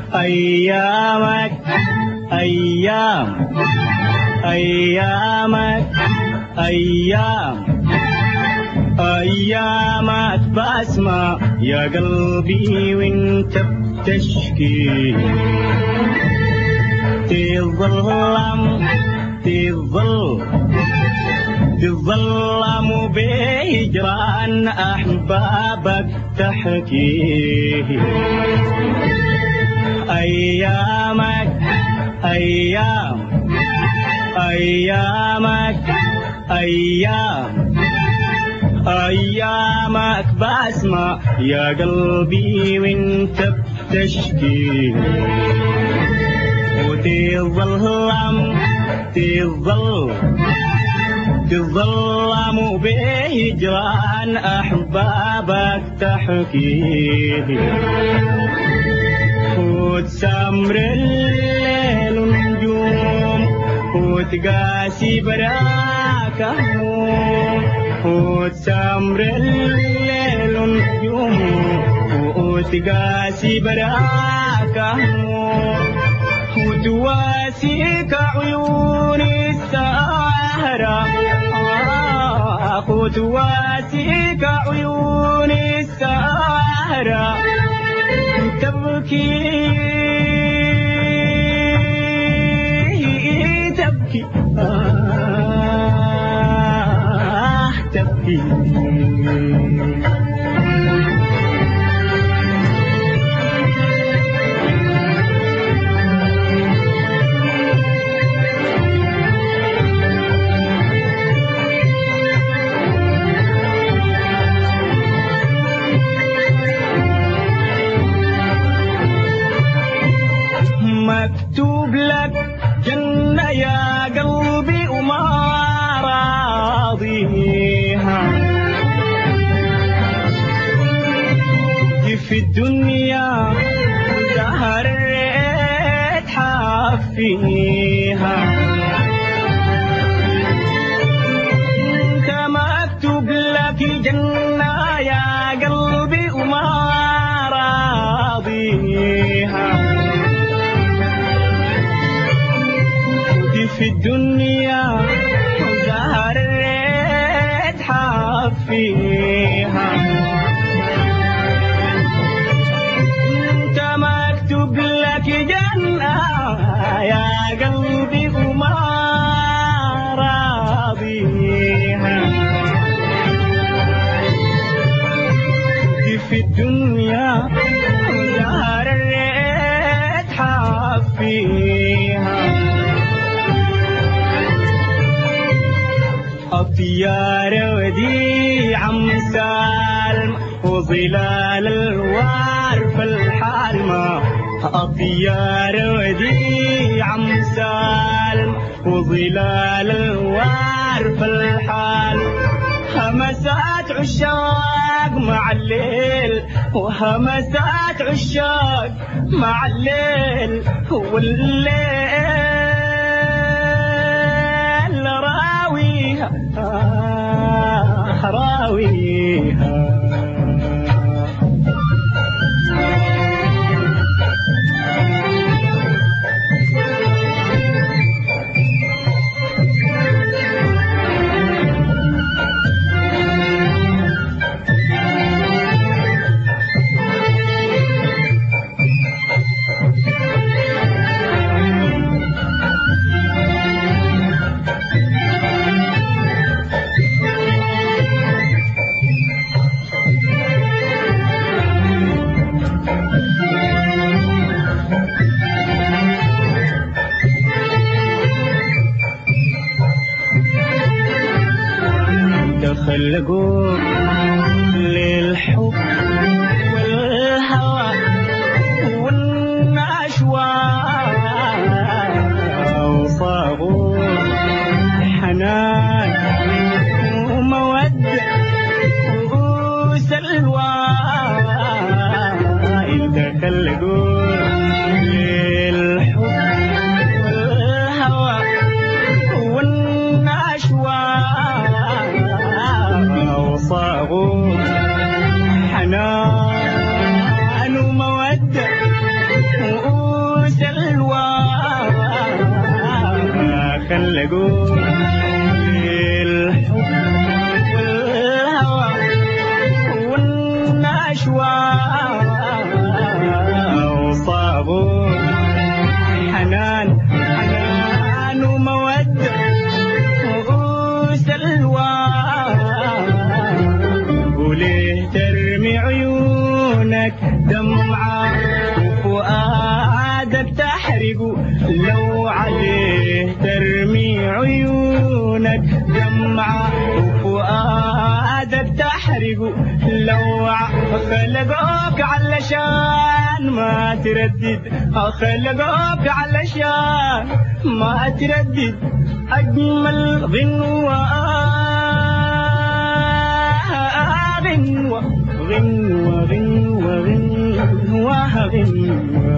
أيامك أيامك بسمع يا قلبي وانت بتشكي تظلم بهجران أحبابك تحكي أيامك بسمع يا قلبي وانت بتشكي تظلم بهجران أحبابك تحكي وتسمر الليل والنجوم وتقاسي براك هموم وتسمر الليل والنجوم وتقاسي براك هموم وتواسيك عيون السهرة وتواسيك عيون السهرة تبكي تبكي مكتوب لك جنة يا قلبي وما راضيها في الدنيا زهر تحفيها انت مكتوب لك جنة يا قلبي وما راضيها في الدنيا زهر تحفيها انت مكتوب لك جنة يا قلبي وما راضيها في الدنيا زهر تحفيها أطيار وديع مسالم وظلال الوار في الحال ما أطيار وديع مسالم وظلال الوار في الحال همسات عشاق مع الليل وهمسات عشاق مع الليل والليل راويها راويها خلقوا للحب والهوى والنشوى وصاغوا حنان ومودة وسلوى إذا خلقوا للحب والهوى والنشوى خلقوا الحب والهوى والنشوى وصابوا حنان ومودة وسلوى وليه ترمي عيونك دمعة وفؤادك تحرق لو عليه ترمي عيونك دمعة وفؤادك تحرق لو خلقوك علشان ما تردد خلقوك علشان ما تردد أجمل غنوة غنوة غنوة غنوة غنوة غنوة